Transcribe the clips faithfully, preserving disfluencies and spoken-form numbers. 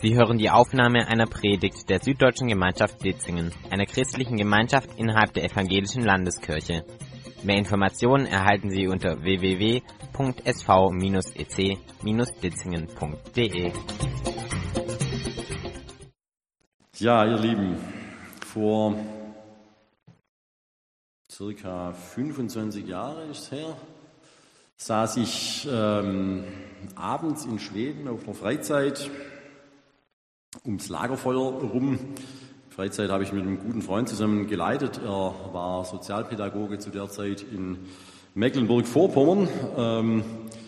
Sie hören die Aufnahme einer Predigt der Süddeutschen Gemeinschaft Ditzingen, einer christlichen Gemeinschaft innerhalb der Evangelischen Landeskirche. Mehr Informationen erhalten Sie unter w w w punkt s v bindestrich e c bindestrich ditzingen punkt d e. Ja, ihr Lieben, vor circa fünfundzwanzig Jahren ist es her, saß ich ähm, abends in Schweden auf einer Freizeit ums Lagerfeuer rum. Die Freizeit habe ich mit einem guten Freund zusammen geleitet. Er war Sozialpädagoge zu der Zeit in Mecklenburg-Vorpommern. Ähm,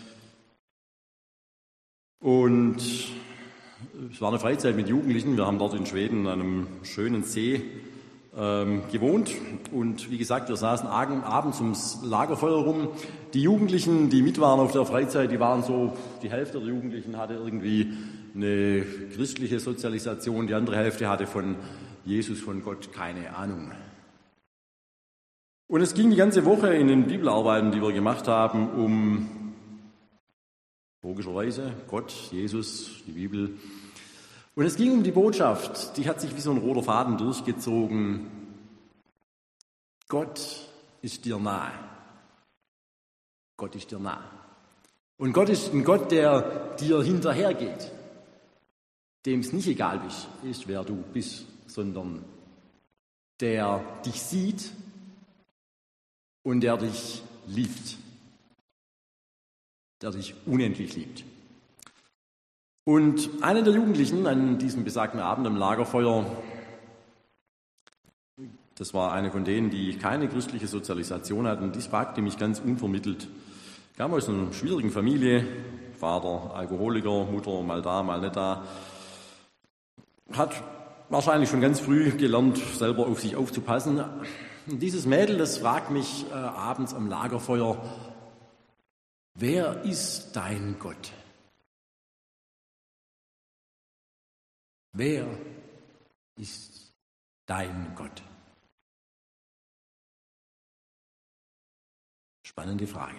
und es war eine Freizeit mit Jugendlichen. Wir haben dort in Schweden an einem schönen See ähm, gewohnt. Und wie gesagt, wir saßen abends ums Lagerfeuer rum. Die Jugendlichen, die mit waren auf der Freizeit, die waren so, die Hälfte der Jugendlichen hatte irgendwie eine christliche Sozialisation, die andere Hälfte hatte von Jesus, von Gott keine Ahnung. Und es ging die ganze Woche in den Bibelarbeiten, die wir gemacht haben, um logischerweise Gott, Jesus, die Bibel. Und es ging um die Botschaft, die hat sich wie so ein roter Faden durchgezogen. Gott ist dir nahe. Gott ist dir nahe. Und Gott ist ein Gott, der dir hinterhergeht, dem es nicht egal ist, wer du bist, sondern der dich sieht und der dich liebt, der dich unendlich liebt. Und einer der Jugendlichen an diesem besagten Abend am Lagerfeuer, das war eine von denen, die keine christliche Sozialisation hatten, die fragte mich ganz unvermittelt, kam aus einer schwierigen Familie, Vater Alkoholiker, Mutter mal da, mal nicht da, hat wahrscheinlich schon ganz früh gelernt, selber auf sich aufzupassen. Und dieses Mädel, das fragt mich äh, abends am Lagerfeuer, wer ist dein Gott? Wer ist dein Gott? Spannende Frage.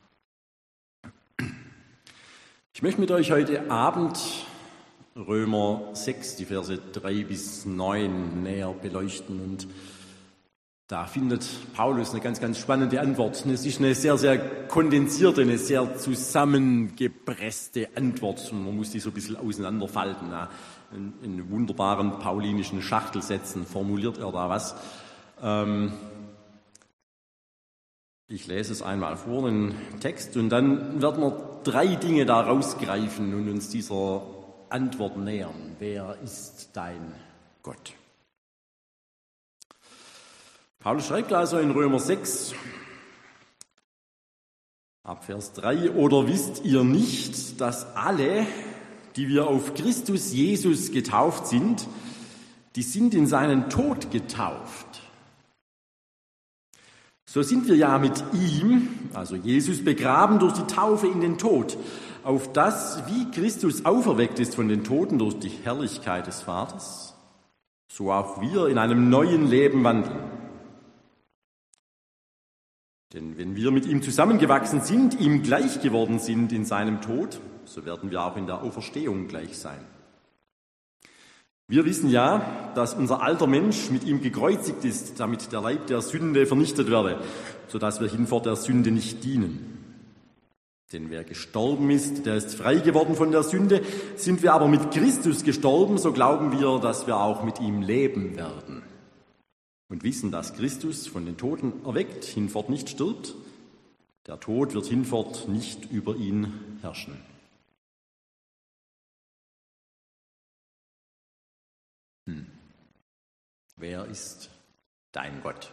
Ich möchte mit euch heute Abend Römer sechs, die Verse drei bis neun näher beleuchten. Und da findet Paulus eine ganz, ganz spannende Antwort. Es ist eine sehr, sehr kondensierte, eine sehr zusammengepresste Antwort. Und man muss die so ein bisschen auseinanderfalten. In, in wunderbaren paulinischen Schachtelsätzen formuliert er da was. Ähm ich lese es einmal vor, den Text, und dann werden wir drei Dinge da rausgreifen und uns dieser Antwort nähern. Wer ist dein Gott? Paulus schreibt also in Römer sechs, ab Vers drei, oder wisst ihr nicht, dass alle, die wir auf Christus Jesus getauft sind, die sind in seinen Tod getauft. So sind wir ja mit ihm, also Jesus, begraben durch die Taufe in den Tod, auf das, wie Christus auferweckt ist von den Toten durch die Herrlichkeit des Vaters, so auch wir in einem neuen Leben wandeln. Denn wenn wir mit ihm zusammengewachsen sind, ihm gleich geworden sind in seinem Tod, so werden wir auch in der Auferstehung gleich sein. Wir wissen ja, dass unser alter Mensch mit ihm gekreuzigt ist, damit der Leib der Sünde vernichtet werde, sodass wir hinfort der Sünde nicht dienen. Denn wer gestorben ist, der ist frei geworden von der Sünde. Sind wir aber mit Christus gestorben, so glauben wir, dass wir auch mit ihm leben werden. Und wissen, dass Christus von den Toten erweckt, hinfort nicht stirbt. Der Tod wird hinfort nicht über ihn herrschen. Hm. Wer ist dein Gott?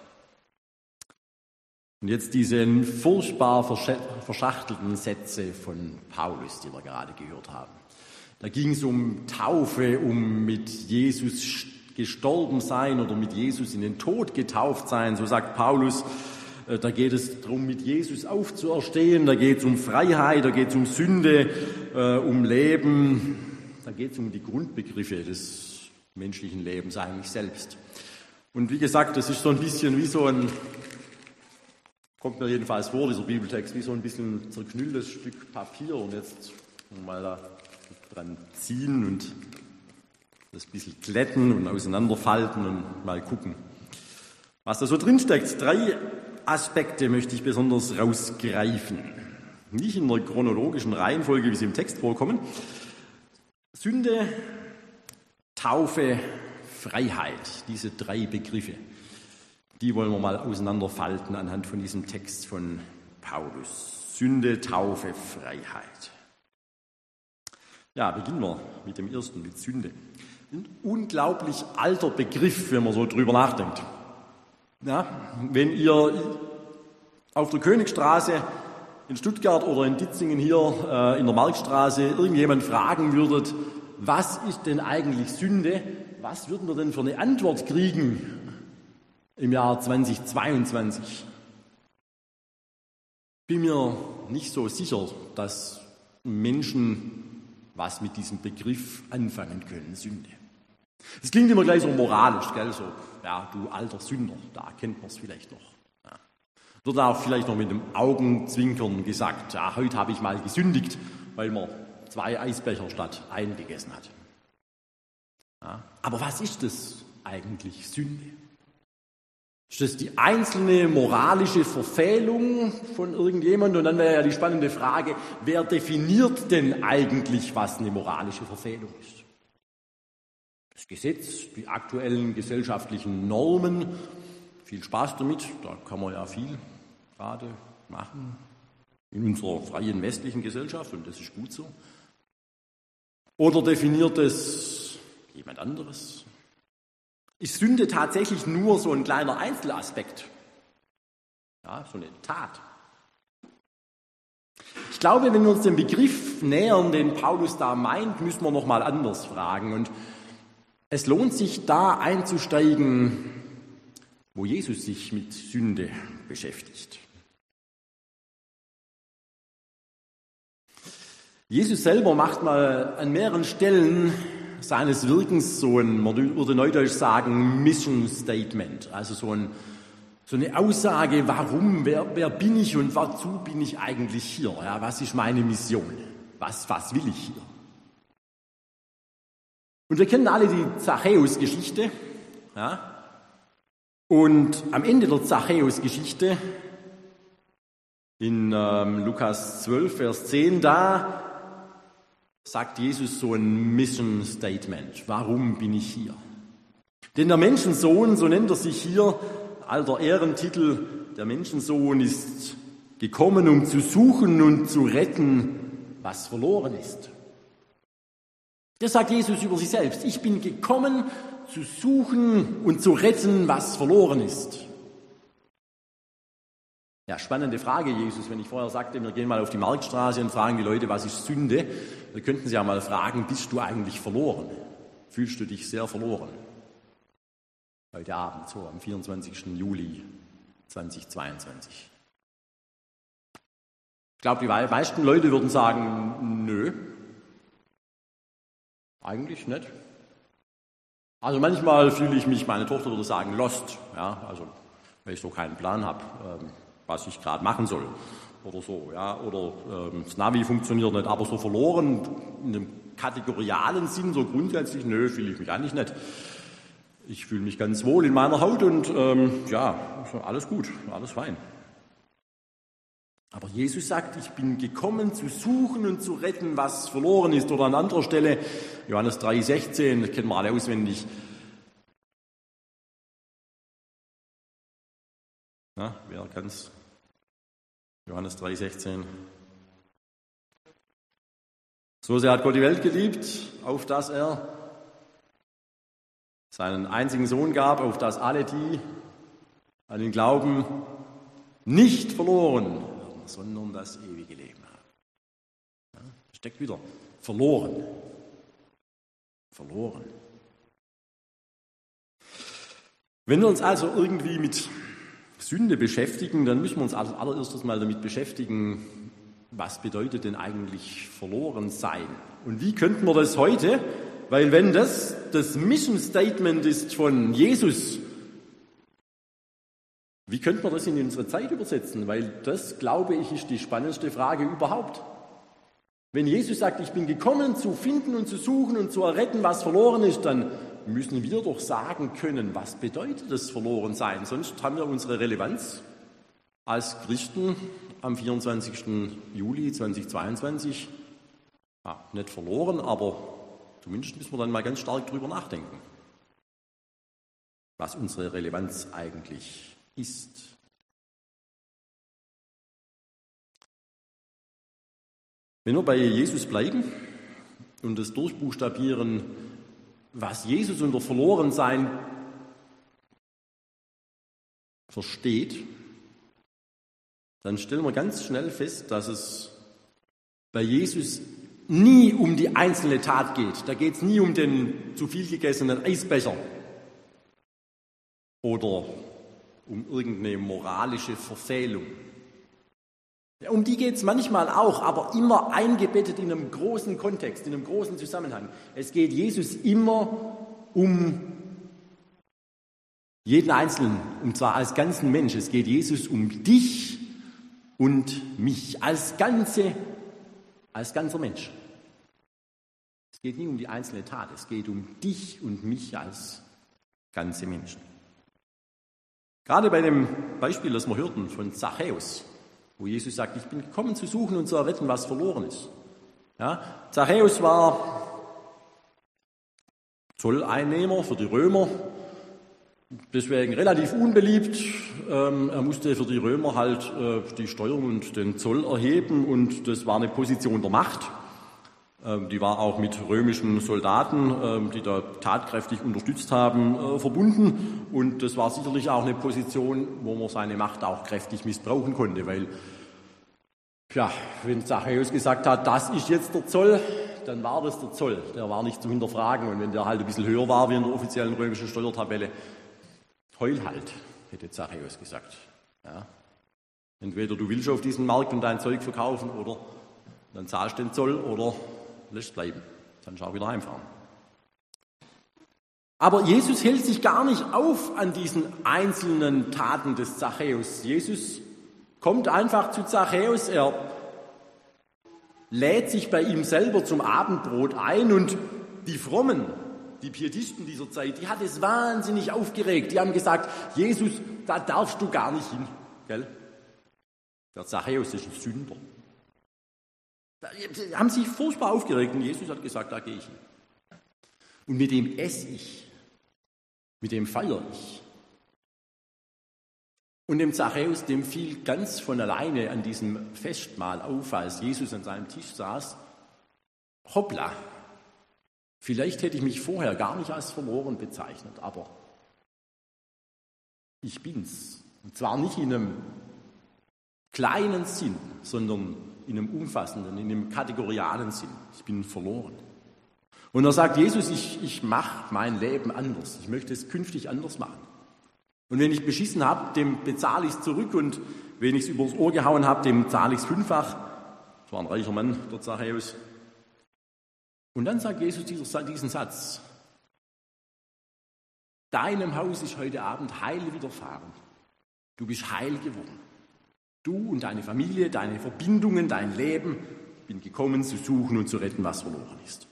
Und jetzt diese furchtbar verschachtelten Sätze von Paulus, die wir gerade gehört haben. Da ging es um Taufe, um mit Jesus gestorben sein oder mit Jesus in den Tod getauft sein. So sagt Paulus, da geht es darum, mit Jesus aufzuerstehen, da geht es um Freiheit, da geht es um Sünde, um Leben, da geht es um die Grundbegriffe des menschlichen Lebens eigentlich selbst. Und wie gesagt, das ist so ein bisschen wie so ein, kommt mir jedenfalls vor, dieser Bibeltext, wie so ein bisschen zerknülltes Stück Papier und jetzt mal da dran ziehen und das ein bisschen glätten und auseinanderfalten und mal gucken, was da so drin steckt. Drei Aspekte möchte ich besonders rausgreifen. Nicht in der chronologischen Reihenfolge, wie sie im Text vorkommen. Sünde, Taufe, Freiheit, diese drei Begriffe, die wollen wir mal auseinanderfalten anhand von diesem Text von Paulus. Sünde, Taufe, Freiheit. Ja, beginnen wir mit dem ersten, mit Sünde. Ein unglaublich alter Begriff, wenn man so drüber nachdenkt. Ja, wenn ihr auf der Königstraße in Stuttgart oder in Ditzingen hier äh, in der Marktstraße irgendjemand fragen würdet, was ist denn eigentlich Sünde? Was würden wir denn für eine Antwort kriegen im Jahr zweitausendzweiundzwanzig? Bin mir nicht so sicher, dass Menschen was mit diesem Begriff anfangen können, Sünde. Das klingt immer gleich so moralisch, gell? So, ja, du alter Sünder, da kennt man es vielleicht noch. Ja. Wird auch vielleicht noch mit dem Augenzwinkern gesagt, ja, heute habe ich mal gesündigt, weil man zwei Eisbecher statt einen gegessen hat. Ja. Aber was ist das eigentlich, Sünde? Ist das die einzelne moralische Verfehlung von irgendjemandem? Und dann wäre ja die spannende Frage, wer definiert denn eigentlich, was eine moralische Verfehlung ist? Das Gesetz, die aktuellen gesellschaftlichen Normen, viel Spaß damit, da kann man ja viel gerade machen in unserer freien westlichen Gesellschaft und das ist gut so. Oder definiert es jemand anderes? Ist Sünde tatsächlich nur so ein kleiner Einzelaspekt? Ja, so eine Tat. Ich glaube, wenn wir uns dem Begriff nähern, den Paulus da meint, müssen wir noch mal anders fragen. Und es lohnt sich, da einzusteigen, wo Jesus sich mit Sünde beschäftigt. Jesus selber macht mal an mehreren Stellen seines Wirkens so ein, man würde neudeutsch sagen, Mission Statement, also so, ein, so eine Aussage, warum, wer, wer bin ich und wozu bin ich eigentlich hier? Ja, was ist meine Mission? Was, was will ich hier? Und wir kennen alle die Zachäus-Geschichte. Ja? Und am Ende der Zachäus-Geschichte, in ähm, Lukas zwölf, Vers zehn, da sagt Jesus so ein Mission Statement. Warum bin ich hier? Denn der Menschensohn, so nennt er sich hier, alter Ehrentitel, der Menschensohn ist gekommen, um zu suchen und zu retten, was verloren ist. Das sagt Jesus über sich selbst. Ich bin gekommen, zu suchen und zu retten, was verloren ist. Ja, spannende Frage, Jesus. Wenn ich vorher sagte, wir gehen mal auf die Marktstraße und fragen die Leute, was ist Sünde? Da könnten sie ja mal fragen, bist du eigentlich verloren? Fühlst du dich sehr verloren? Heute Abend, so am vierundzwanzigsten Juli zweitausendzweiundzwanzig. Ich glaube, die meisten Leute würden sagen, nö, eigentlich nicht. Also manchmal fühle ich mich, meine Tochter würde sagen, lost. Ja, also weil ich so keinen Plan habe, ähm, was ich gerade machen soll oder so. Ja, oder ähm, das Navi funktioniert nicht, aber so verloren in einem kategorialen Sinn, so grundsätzlich, nö, fühle ich mich eigentlich nicht. Ich fühle mich ganz wohl in meiner Haut und ähm, ja, alles gut, alles fein. Aber Jesus sagt, ich bin gekommen zu suchen und zu retten, was verloren ist. Oder an anderer Stelle, Johannes drei sechzehn, das kennen wir alle auswendig. Na, wer kann's? Johannes drei sechzehn. So sehr hat Gott die Welt geliebt, auf dass er seinen einzigen Sohn gab, auf dass alle, die an ihn glauben, nicht verloren werden, sondern das ewige Leben haben. Ja, steckt wieder verloren. Verloren. Wenn wir uns also irgendwie mit Sünde beschäftigen, dann müssen wir uns als allererstes mal damit beschäftigen, was bedeutet denn eigentlich verloren sein? Und wie könnten wir das heute, weil wenn das das Mission Statement ist von Jesus, wie könnte man das in unsere Zeit übersetzen? Weil das, glaube ich, ist die spannendste Frage überhaupt. Wenn Jesus sagt, ich bin gekommen, zu finden und zu suchen und zu erretten, was verloren ist, dann müssen wir doch sagen können, was bedeutet das Verlorensein? Sonst haben wir unsere Relevanz als Christen am vierundzwanzigsten Juli zweitausendzweiundzwanzig ja, nicht verloren, aber zumindest müssen wir dann mal ganz stark drüber nachdenken, was unsere Relevanz eigentlich ist. Wenn wir bei Jesus bleiben und das durchbuchstabieren, was Jesus unter Verlorensein versteht, dann stellen wir ganz schnell fest, dass es bei Jesus nie um die einzelne Tat geht. Da geht es nie um den zu viel gegessenen Eisbecher oder um irgendeine moralische Verfehlung. Ja, um die geht es manchmal auch, aber immer eingebettet in einem großen Kontext, in einem großen Zusammenhang. Es geht Jesus immer um jeden Einzelnen, und zwar als ganzen Mensch. Es geht Jesus um dich und mich, als ganze, als ganzer Mensch. Es geht nie um die einzelne Tat, es geht um dich und mich als ganze Menschen. Gerade bei dem Beispiel, das wir hörten von Zachäus, wo Jesus sagt, ich bin gekommen zu suchen und zu erretten, was verloren ist. Ja, Zachäus war Zolleinnehmer für die Römer, deswegen relativ unbeliebt. Ähm, er musste für die Römer halt äh, die Steuern und den Zoll erheben und das war eine Position der Macht. Ähm, die war auch mit römischen Soldaten, ähm, die da tatkräftig unterstützt haben, äh, verbunden und das war sicherlich auch eine Position, wo man seine Macht auch kräftig missbrauchen konnte, weil ja, wenn Zachäus gesagt hat, das ist jetzt der Zoll, dann war das der Zoll, der war nicht zu hinterfragen und wenn der halt ein bisschen höher war wie in der offiziellen römischen Steuertabelle, heul halt, hätte Zachäus gesagt. Ja. Entweder du willst auf diesen Markt und dein Zeug verkaufen oder dann zahlst du den Zoll oder lässt es bleiben. Dann schau wieder heimfahren. Aber Jesus hält sich gar nicht auf an diesen einzelnen Taten des Zachäus. Jesus kommt einfach zu Zachäus, er lädt sich bei ihm selber zum Abendbrot ein und die Frommen, die Pietisten dieser Zeit, die hat es wahnsinnig aufgeregt. Die haben gesagt, Jesus, da darfst du gar nicht hin. Gell? Der Zachäus ist ein Sünder. Die haben sich furchtbar aufgeregt und Jesus hat gesagt, da gehe ich hin. Und mit dem esse ich, mit dem feiere ich. Und dem Zachäus, dem fiel ganz von alleine an diesem Festmahl auf, als Jesus an seinem Tisch saß, hoppla, vielleicht hätte ich mich vorher gar nicht als verloren bezeichnet, aber ich bin's. Und zwar nicht in einem kleinen Sinn, sondern in einem umfassenden, in einem kategorialen Sinn. Ich bin verloren. Und er sagt, Jesus, ich, ich mache mein Leben anders. Ich möchte es künftig anders machen. Und wenn ich beschissen habe, dem bezahle ich es zurück und wenn ich es übers Ohr gehauen habe, dem zahle ich es fünffach. Das war ein reicher Mann, der Zachäus. Und dann sagt Jesus diesen Satz: Deinem Haus ist heute Abend Heil widerfahren. Du bist heil geworden. Du und deine Familie, deine Verbindungen, dein Leben. Ich bin gekommen, zu suchen und zu retten, was verloren ist.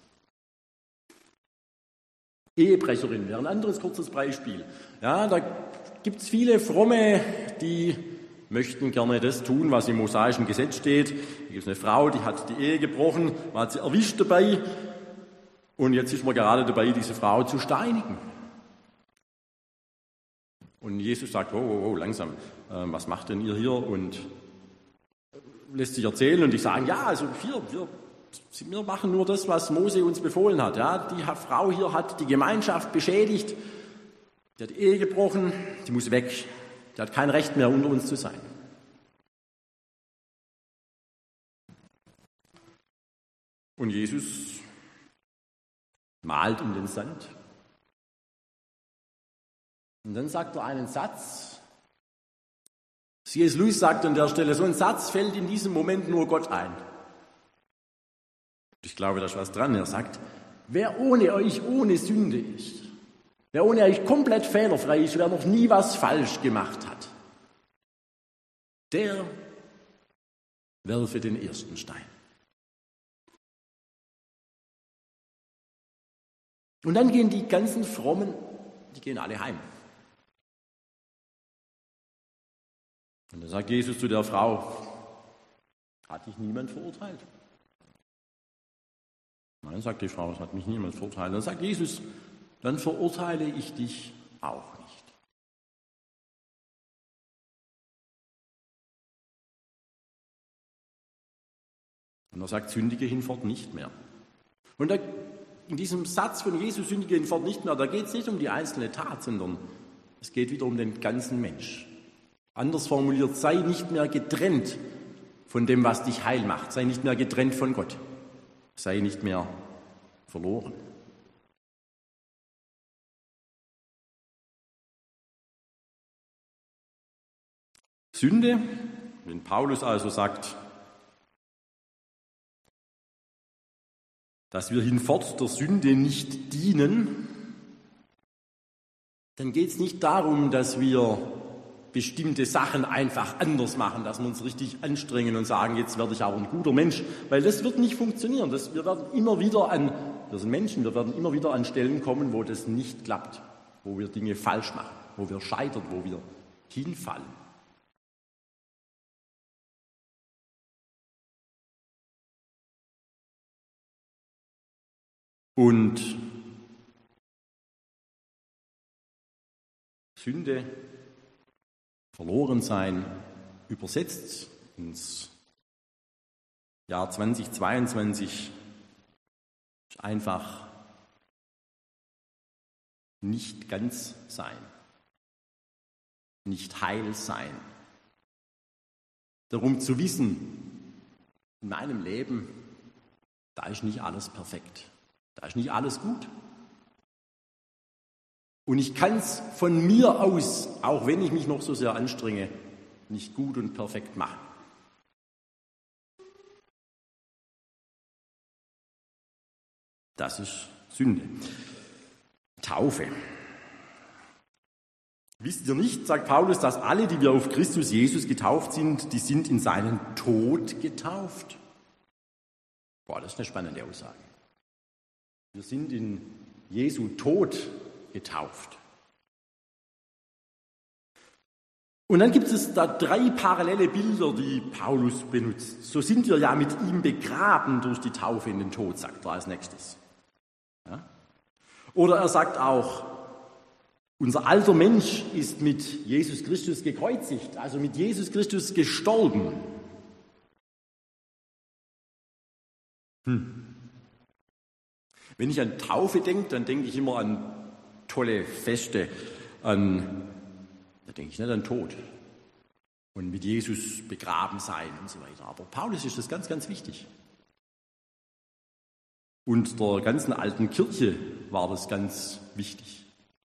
Ehebrecherin wäre ein anderes kurzes Beispiel. Ja, da gibt es viele Fromme, die möchten gerne das tun, was im mosaischen Gesetz steht. Hier gibt es eine Frau, die hat die Ehe gebrochen, man hat sie erwischt dabei und jetzt ist man gerade dabei, diese Frau zu steinigen. Und Jesus sagt, oh, oh, oh, langsam, äh, was macht denn ihr hier? Und lässt sich erzählen und die sagen, ja, also hier, wir, wir machen nur das, was Mose uns befohlen hat. Ja, die Frau hier hat die Gemeinschaft beschädigt, die hat die Ehe gebrochen, die muss weg. Die hat kein Recht mehr, unter uns zu sein. Und Jesus malt in den Sand. Und dann sagt er einen Satz. C S Lewis sagt an der Stelle, so ein Satz fällt in diesem Moment nur Gott ein. Ich glaube, da ist was dran. Er sagt, wer ohne euch ohne Sünde ist, wer ohne euch komplett fehlerfrei ist, wer noch nie was falsch gemacht hat, der werfe den ersten Stein. Und dann gehen die ganzen Frommen, die gehen alle heim. Und dann sagt Jesus zu der Frau, hat dich niemand verurteilt? Nein, sagt die Frau, es hat mich niemand verurteilt. Dann sagt Jesus, dann verurteile ich dich auch nicht. Und er sagt, sündige hinfort nicht mehr. Und da, in diesem Satz von Jesus, sündige hinfort nicht mehr, da geht es nicht um die einzelne Tat, sondern es geht wieder um den ganzen Mensch. Anders formuliert, sei nicht mehr getrennt von dem, was dich heil macht. Sei nicht mehr getrennt von Gott. Sei nicht mehr verloren. Sünde, wenn Paulus also sagt, dass wir hinfort der Sünde nicht dienen, dann geht es nicht darum, dass wir bestimmte Sachen einfach anders machen, dass wir uns richtig anstrengen und sagen, jetzt werde ich aber ein guter Mensch, weil das wird nicht funktionieren. Das, wir werden immer wieder an, wir sind Menschen, wir werden immer wieder an Stellen kommen, wo das nicht klappt, wo wir Dinge falsch machen, wo wir scheitern, wo wir hinfallen. Und Sünde, Verlorensein, übersetzt ins Jahr zweitausendzweiundzwanzig, ist einfach nicht ganz sein, nicht heil sein. Darum zu wissen, in meinem Leben, da ist nicht alles perfekt, da ist nicht alles gut. Und ich kann es von mir aus, auch wenn ich mich noch so sehr anstrenge, nicht gut und perfekt machen. Das ist Sünde. Taufe. Wisst ihr nicht, sagt Paulus, dass alle, die wir auf Christus Jesus getauft sind, die sind in seinen Tod getauft? Boah, das ist eine spannende Aussage. Wir sind in Jesu Tod getauft. Und dann gibt es da drei parallele Bilder, die Paulus benutzt. So sind wir ja mit ihm begraben durch die Taufe in den Tod, sagt er als nächstes. Ja? Oder er sagt auch, unser alter Mensch ist mit Jesus Christus gekreuzigt, also mit Jesus Christus gestorben. Hm. Wenn ich an Taufe denke, dann denke ich immer an tolle Feste, an, da denke ich nicht an Tod und mit Jesus begraben sein und so weiter. Aber Paulus ist das ganz, ganz wichtig. Und der ganzen alten Kirche war das ganz wichtig.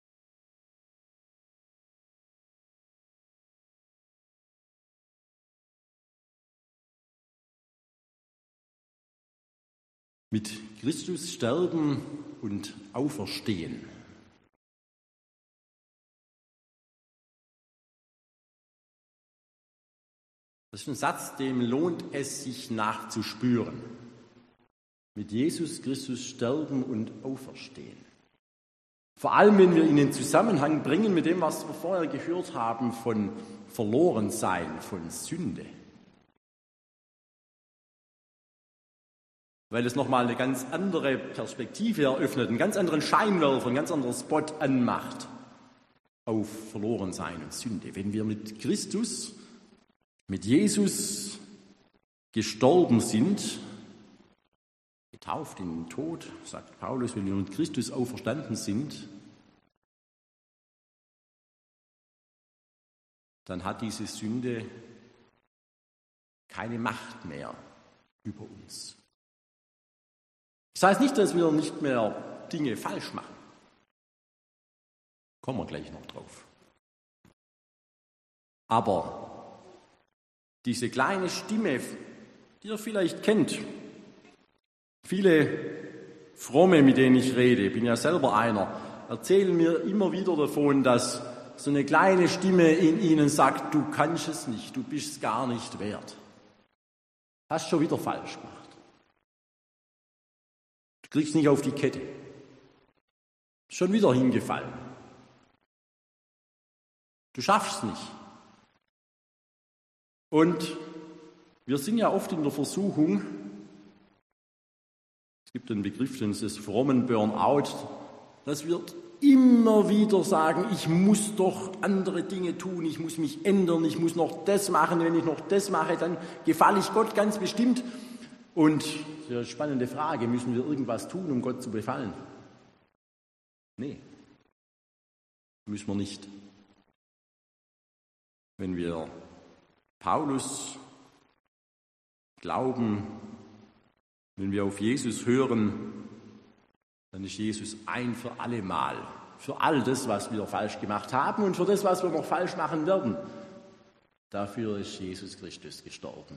Mit Christus sterben und auferstehen. Das ist ein Satz, dem lohnt es sich nachzuspüren. Mit Jesus Christus sterben und auferstehen. Vor allem, wenn wir ihn in Zusammenhang bringen mit dem, was wir vorher gehört haben von Verlorensein, von Sünde. Weil es nochmal eine ganz andere Perspektive eröffnet, einen ganz anderen Scheinwerfer, einen ganz anderen Spot anmacht auf Verlorensein und Sünde. Wenn wir mit Christus, mit Jesus gestorben sind, getauft in den Tod, sagt Paulus, wenn wir mit Christus auferstanden sind, dann hat diese Sünde keine Macht mehr über uns. Das heißt nicht, dass wir nicht mehr Dinge falsch machen. Kommen wir gleich noch drauf. Aber diese kleine Stimme, die ihr vielleicht kennt, viele Fromme, mit denen ich rede, ich bin ja selber einer, erzählen mir immer wieder davon, dass so eine kleine Stimme in ihnen sagt, du kannst es nicht, du bist es gar nicht wert. Hast schon wieder falsch gemacht. Du kriegst nicht auf die Kette. Schon wieder hingefallen. Du schaffst es nicht. Und wir sind ja oft in der Versuchung, es gibt einen Begriff, den ist das frommen Burnout, dass wir immer wieder sagen, ich muss doch andere Dinge tun, ich muss mich ändern, ich muss noch das machen, wenn ich noch das mache, dann gefalle ich Gott ganz bestimmt. Und das ist eine spannende Frage, müssen wir irgendwas tun, um Gott zu gefallen? Nee, müssen wir nicht. Wenn wir Paulus glauben, wenn wir auf Jesus hören, dann ist Jesus ein für alle Mal, für all das, was wir falsch gemacht haben und für das, was wir noch falsch machen werden. Dafür ist Jesus Christus gestorben.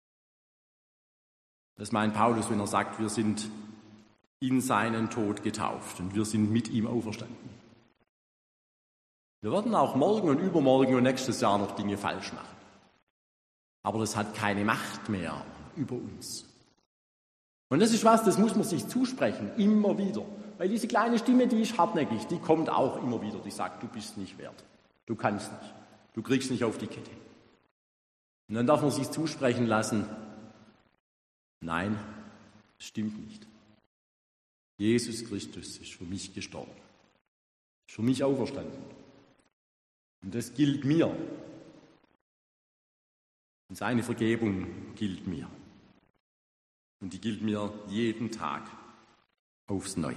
Das meint Paulus, wenn er sagt, wir sind in seinen Tod getauft und wir sind mit ihm auferstanden. Wir werden auch morgen und übermorgen und nächstes Jahr noch Dinge falsch machen. Aber das hat keine Macht mehr über uns. Und das ist was, das muss man sich zusprechen, immer wieder. Weil diese kleine Stimme, die ist hartnäckig, die kommt auch immer wieder, die sagt, du bist nicht wert, du kannst nicht, du kriegst nicht auf die Kette. Und dann darf man sich zusprechen lassen, nein, das stimmt nicht. Jesus Christus ist für mich gestorben, ist für mich auferstanden. Und das gilt mir. Und seine Vergebung gilt mir. Und die gilt mir jeden Tag aufs Neue.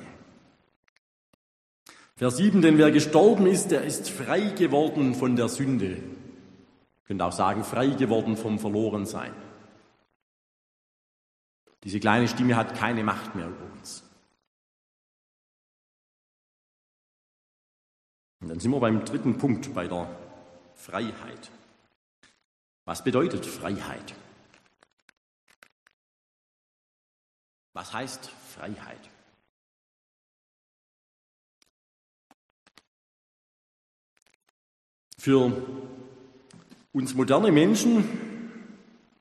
Vers sieben, denn wer gestorben ist, der ist frei geworden von der Sünde. Ihr könnt auch sagen, frei geworden vom Verlorensein. Diese kleine Stimme hat keine Macht mehr über uns. Und dann sind wir beim dritten Punkt, bei der Freiheit. Was bedeutet Freiheit? Was heißt Freiheit? Für uns moderne Menschen,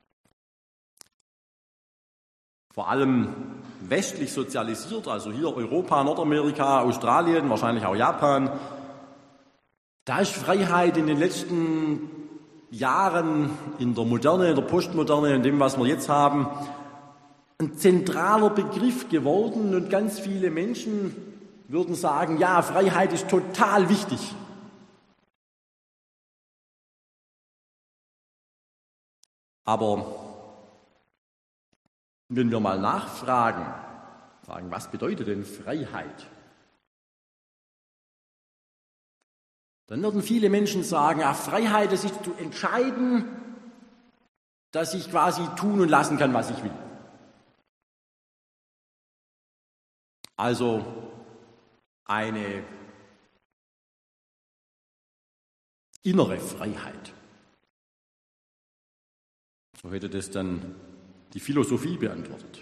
vor allem westlich sozialisiert, also hier Europa, Nordamerika, Australien, wahrscheinlich auch Japan, da ist Freiheit in den letzten Jahren in der Moderne, in der Postmoderne, in dem, was wir jetzt haben, ein zentraler Begriff geworden und ganz viele Menschen würden sagen, ja, Freiheit ist total wichtig. Aber wenn wir mal nachfragen, sagen, was bedeutet denn Freiheit? Dann würden viele Menschen sagen, ja, Freiheit, das ist zu entscheiden, dass ich quasi tun und lassen kann, was ich will. Also eine innere Freiheit. So hätte das dann die Philosophie beantwortet.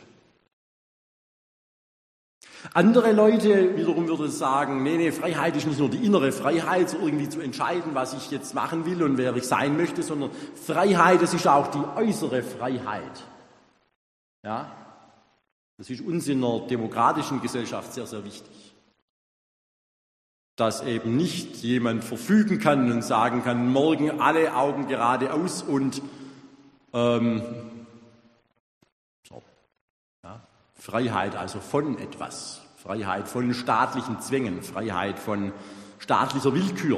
Andere Leute wiederum würden sagen, nee, nee, Freiheit ist nicht nur die innere Freiheit, so irgendwie zu entscheiden, was ich jetzt machen will und wer ich sein möchte, sondern Freiheit, das ist auch die äußere Freiheit. Ja? Das ist uns in einer demokratischen Gesellschaft sehr, sehr wichtig. Dass eben nicht jemand verfügen kann und sagen kann, morgen alle Augen geradeaus und ähm, so. Ja. Freiheit also von etwas, Freiheit von staatlichen Zwängen, Freiheit von staatlicher Willkür.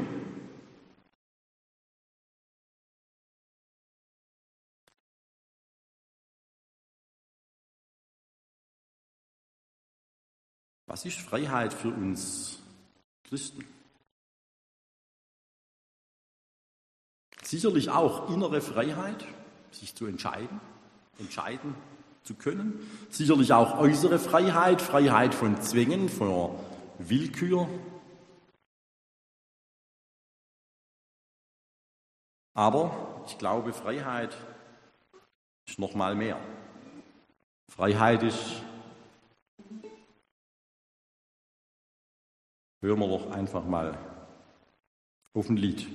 Was ist Freiheit für uns Christen? Sicherlich auch innere Freiheit, sich zu entscheiden, entscheiden zu können. Sicherlich auch äußere Freiheit, Freiheit von Zwängen, von Willkür. Aber ich glaube, Freiheit ist noch mal mehr. Freiheit ist, hören wir doch einfach mal auf ein Lied.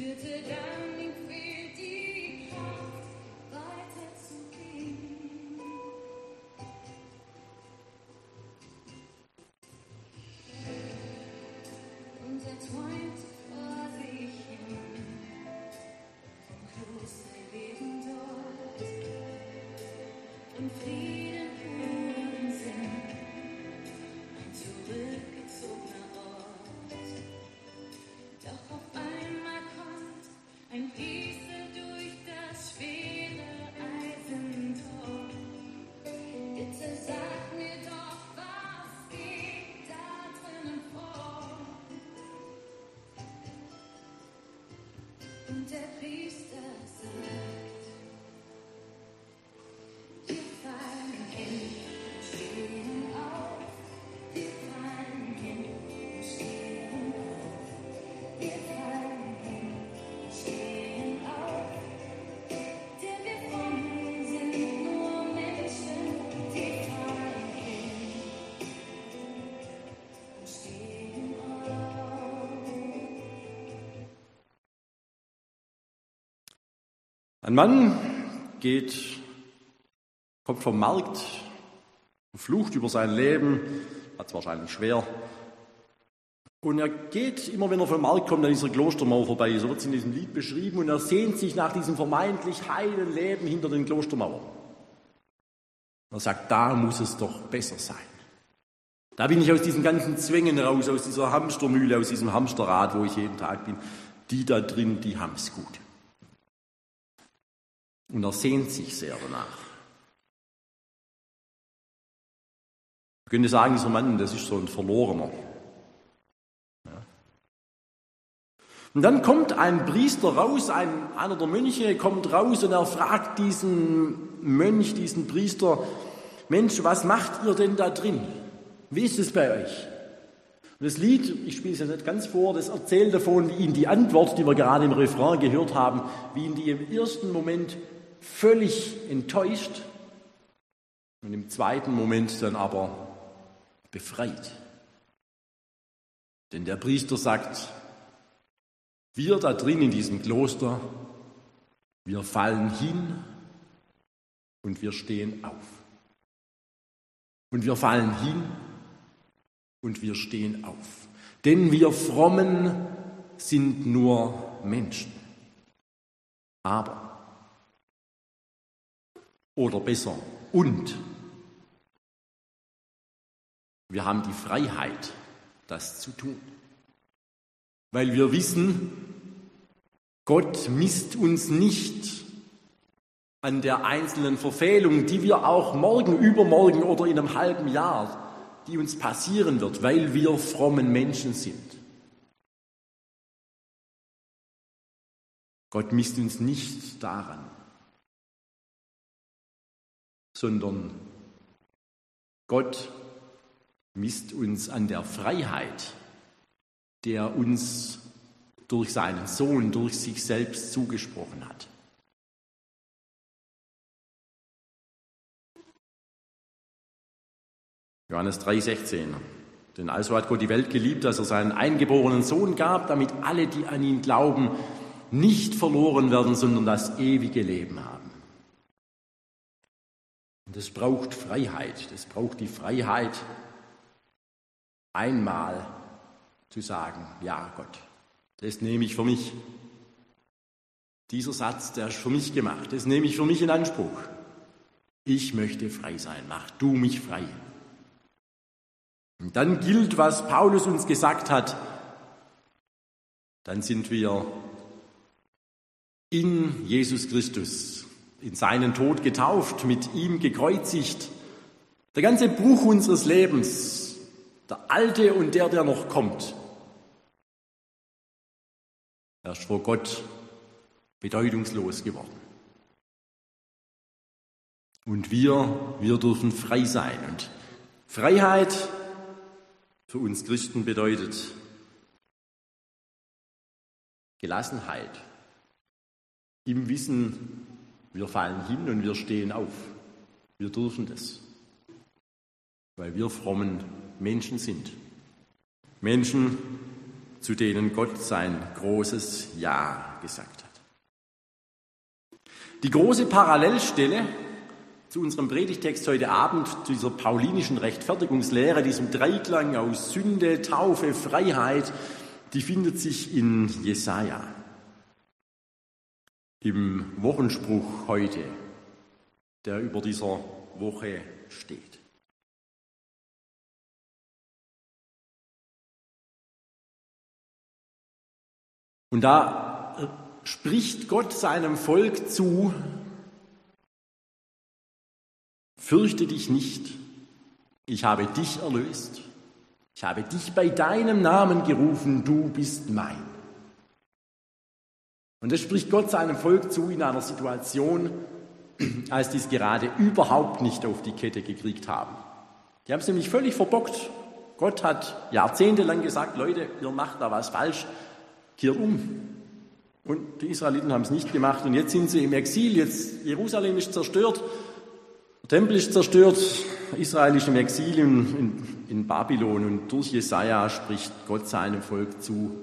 spürte dann irgendwie die Kraft, weiterzugehen. Und er träumte vor sich hin vom Klosterleben dort, im Frieden, Ruhe und Sinn, ein zurückgezogener Ort. Doch auf einmal kommt ein Priester durch das schwere Eisentor. Bitte sag mir doch, was geht da drinnen vor? Und der Priester sagt, wir fallen hin, stehen auf, wir fallen hin, stehen auf, wir fallen hin, stehen auf, denn wir fromm sind nur Menschen, die fallen hin und stehen auf. Ein Mann geht, kommt vom Markt, flucht über sein Leben, hat es wahrscheinlich schwer. Und er geht, immer wenn er vom Markt kommt, an dieser Klostermauer vorbei, so wird es in diesem Lied beschrieben, und er sehnt sich nach diesem vermeintlich heilen Leben hinter den Klostermauern. Er sagt, da muss es doch besser sein. Da bin ich aus diesen ganzen Zwängen raus, aus dieser Hamstermühle, aus diesem Hamsterrad, wo ich jeden Tag bin. Die da drin, die haben es gut. Und er sehnt sich sehr danach. Ich könnte sagen, dieser Mann, das ist so ein Verlorener. Ja. Und dann kommt ein Priester raus, ein, einer der Mönche kommt raus und er fragt diesen Mönch, diesen Priester, Mensch, was macht ihr denn da drin? Wie ist es bei euch? Und das Lied, ich spiele es ja nicht ganz vor, das erzählt davon, wie ihn die Antwort, die wir gerade im Refrain gehört haben, wie ihn die im ersten Moment völlig enttäuscht und im zweiten Moment dann aber befreit. Denn der Priester sagt, wir da drin in diesem Kloster, wir fallen hin und wir stehen auf. Und wir fallen hin und wir stehen auf. Denn wir Frommen sind nur Menschen. Aber oder besser, und wir haben die Freiheit, das zu tun. Weil wir wissen, Gott misst uns nicht an der einzelnen Verfehlung, die wir auch morgen, übermorgen oder in einem halben Jahr, die uns passieren wird, weil wir frommen Menschen sind. Gott misst uns nicht daran, sondern Gott misst uns an der Freiheit, der uns durch seinen Sohn, durch sich selbst zugesprochen hat. Johannes drei sechzehn. Denn also hat Gott die Welt geliebt, dass er seinen eingeborenen Sohn gab, damit alle, die an ihn glauben, nicht verloren werden, sondern das ewige Leben haben. Und es braucht Freiheit, es braucht die Freiheit, einmal zu sagen, ja Gott, das nehme ich für mich. Dieser Satz, der ist für mich gemacht, das nehme ich für mich in Anspruch. Ich möchte frei sein, mach du mich frei. Und dann gilt, was Paulus uns gesagt hat, dann sind wir in Jesus Christus, in seinen Tod getauft, mit ihm gekreuzigt. Der ganze Bruch unseres Lebens, der alte und der, der noch kommt, er ist vor Gott bedeutungslos geworden. Und wir, wir dürfen frei sein. Und Freiheit für uns Christen bedeutet Gelassenheit im Wissen, wir fallen hin und wir stehen auf. Wir dürfen das, weil wir frommen Menschen sind. Menschen, zu denen Gott sein großes Ja gesagt hat. Die große Parallelstelle zu unserem Predigtext heute Abend, zu dieser paulinischen Rechtfertigungslehre, diesem Dreiklang aus Sünde, Taufe, Freiheit, die findet sich in Jesaja. Im Wochenspruch heute, der über dieser Woche steht. Und da spricht Gott seinem Volk zu: Fürchte dich nicht, ich habe dich erlöst, ich habe dich bei deinem Namen gerufen, du bist mein. Und das spricht Gott seinem Volk zu in einer Situation, als die es gerade überhaupt nicht auf die Kette gekriegt haben. Die haben es nämlich völlig verbockt. Gott hat jahrzehntelang gesagt: Leute, ihr macht da was falsch, kehrt um. Und die Israeliten haben es nicht gemacht und jetzt sind sie im Exil, jetzt Jerusalem ist zerstört, der Tempel ist zerstört, Israel ist im Exil in, in, in Babylon und durch Jesaja spricht Gott seinem Volk zu: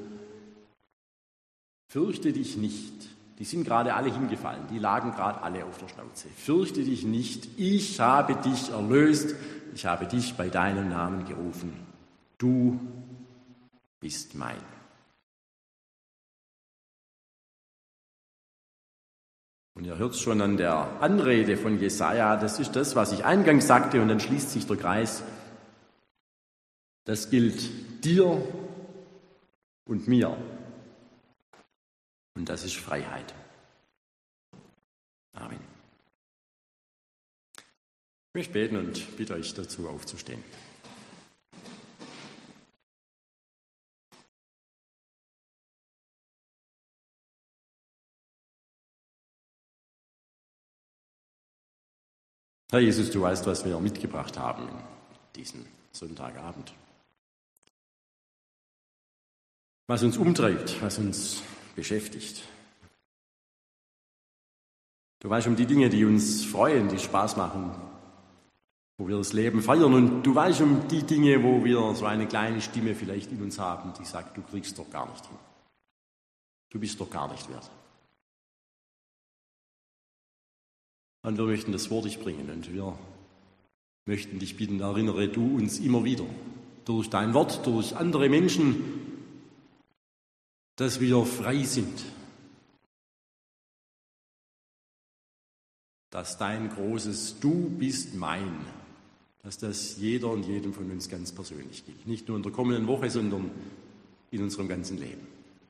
Fürchte dich nicht. Die sind gerade alle hingefallen, die lagen gerade alle auf der Schnauze. Fürchte dich nicht, ich habe dich erlöst, ich habe dich bei deinem Namen gerufen. Du bist mein. Und ihr hört es schon an der Anrede von Jesaja, das ist das, was ich eingangs sagte, und dann schließt sich der Kreis. Das gilt dir und mir. Und das ist Freiheit. Amen. Ich möchte beten und bitte euch dazu aufzustehen. Herr Jesus, du weißt, was wir mitgebracht haben diesen Sonntagabend. Was uns umtreibt, was uns beschäftigt. Du weißt um die Dinge, die uns freuen, die Spaß machen, wo wir das Leben feiern. Und du weißt um die Dinge, wo wir so eine kleine Stimme vielleicht in uns haben, die sagt: Du kriegst doch gar nicht hin. Du bist doch gar nicht wert. Und wir möchten das vor dich bringen und wir möchten dich bitten, erinnere du uns immer wieder durch dein Wort, durch andere Menschen, dass wir frei sind, dass dein großes Du bist mein, dass das jeder und jedem von uns ganz persönlich gilt. Nicht nur in der kommenden Woche, sondern in unserem ganzen Leben.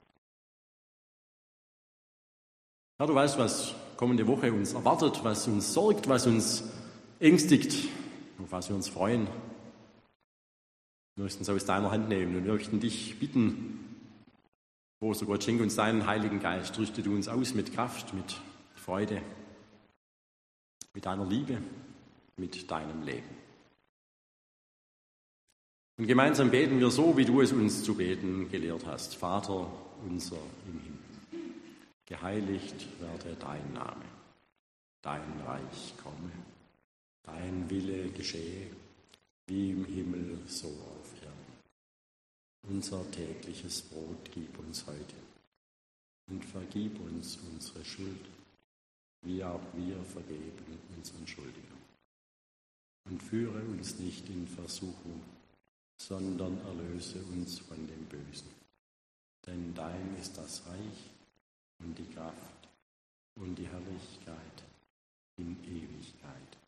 Herr, du weißt, was kommende Woche uns erwartet, was uns sorgt, was uns ängstigt, auf was wir uns freuen. Wir möchten es aus deiner Hand nehmen und wir möchten dich bitten: Großer Gott, schenke uns deinen Heiligen Geist, rüste du uns aus mit Kraft, mit Freude, mit deiner Liebe, mit deinem Leben. Und gemeinsam beten wir so, wie du es uns zu beten gelehrt hast. Vater unser im Himmel, geheiligt werde dein Name, dein Reich komme, dein Wille geschehe, wie im Himmel so auf Erden. Unser tägliches Brot gib uns heute und vergib uns unsere Schuld, wie auch wir vergeben unseren Schuldigern. Und führe uns nicht in Versuchung, sondern erlöse uns von dem Bösen. Denn dein ist das Reich und die Kraft und die Herrlichkeit in Ewigkeit.